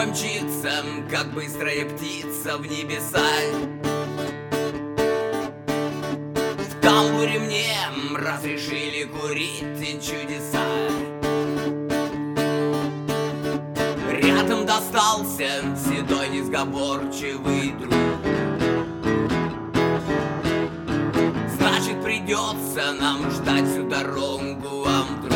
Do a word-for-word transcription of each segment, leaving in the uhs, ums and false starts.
мой мчится, как быстрая птица в небеса. В тамбуре мне разрешили курить и чудеса. Рядом достался седой несговорчивый друг. Значит, придется нам ждать всю дорогу, а вдруг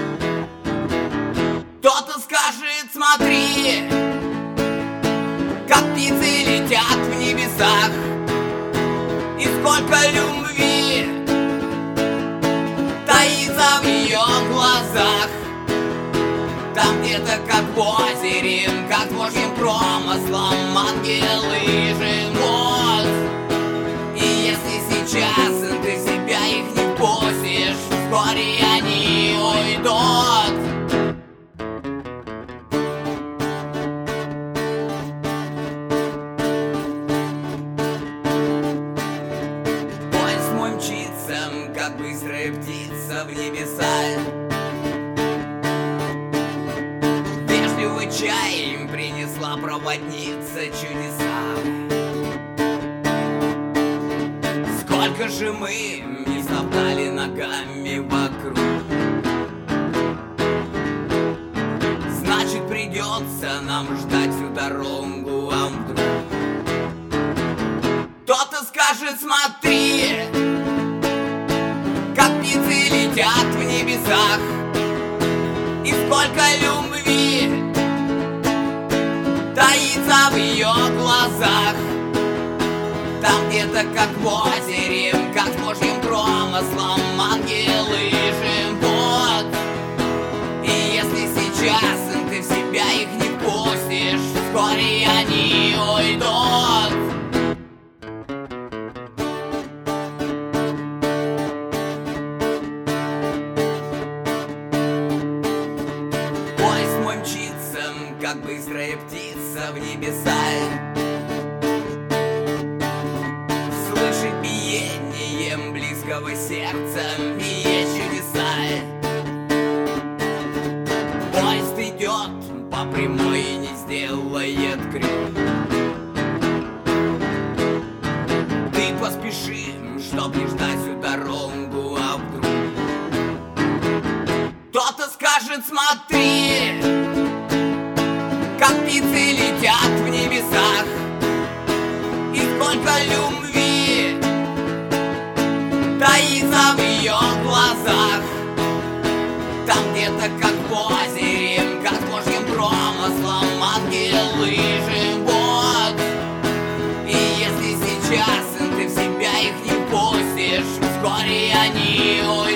кто-то скажет: смотри, как птицы летят в небесах, и сколько любви таится в ее глазах. Там где-то, как в озере, как божьим промыслом, ангелы живут. И если сейчас ты в себя их не впустишь, вскоре они уйдут. Поезд мой мчится, как быстрая птица в небеса. Чай им принесла проводница чудеса. Сколько же мы не стоптали ногами вокруг. Значит, придется нам ждать всю дорогу, а вдруг кто-то скажет: смотри, как птицы летят в небесах, и сколько любви таится в ее глазах. Там где-то, как в озере, как с божьим промыслом, ангелы живут. И если сейчас ты в себя их не впустишь, вскоре они уйдут. Поезд мой мчится, как быстрая птица в небеса. Слышит биением близкого сердца, и есть чудеса. Поезд идет по прямой и не сделает крюк. Ты поспеши, чтоб не ждать всю дорогу, а вдруг кто-то скажет: смотри, как птицы летят в небесах, и сколько любви таится в ее глазах. Там где-то, как в озере, как с божьим промыслом, ангелы живут. И если сейчас ты в себя их не впустишь, вскоре они уйдут.